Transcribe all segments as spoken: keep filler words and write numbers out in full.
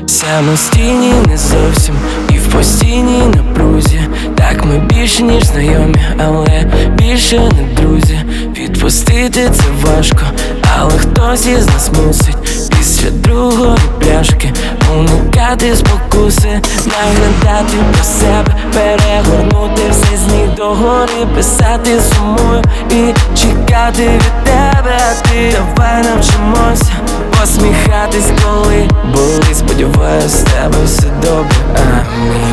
Самостійні не зовсім і в постійній напрузі. Так ми більше ніж знайомі, але більше не друзі. Відпустити це важко, але хтось із нас мусить після другої пляшки уникати спокуси, наглядати про себе, перегорнути все з ніг до гори, писати сумую і чекати від тебе. А ти давай навчимося посміхатись, коли болить. Сподіваюсь, з тебе все добре, амінь.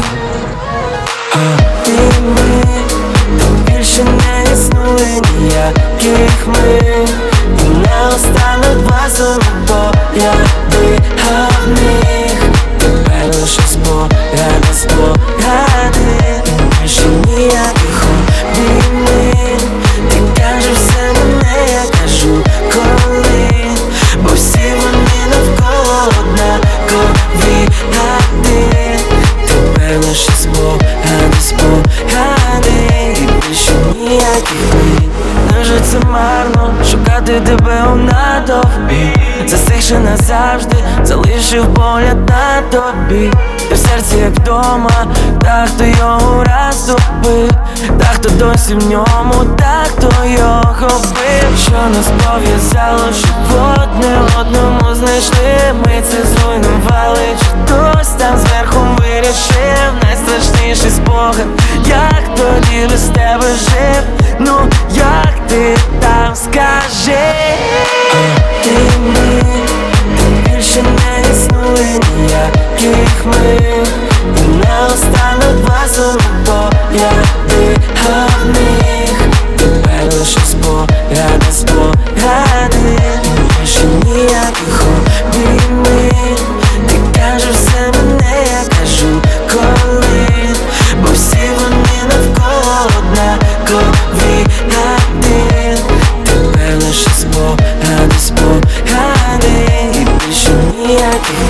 А ти ми, то більше не існує ніяких ми, і не остануть два погляди, а в них тепер лише спогади, спогади, і більше ніяких обіймів. Ти кажеш все мене, я кажу коли, бо всі вони навколо однакові, а ти тепер лише спогади, спогади, і більше ніяких обіймів. Невже це марно шукати тебе у натовпі, застигши назавжди, залишив погляд на тобі. Ти в серці як вдома, та хто його розтопив, та хто досі в ньому, та хто його бив. Що нас пов'язало, щоб одне одному знайшли. Ми це зруйнували, чи хтось там зверху вирішив. Найстрашніший спогад, як тоді без тебе жив. Ну як ти там скажи? А ти ми, ти більше не існує ніяких ми, і не остануть два погляди, а в них тепер лише спогади, спогади, і більше ніяких обіймів. Ти кажеш все мене, я кажу коли, бо всі вони навколо однакові, а ти тепер лише спогади, спогади, і більше ніяких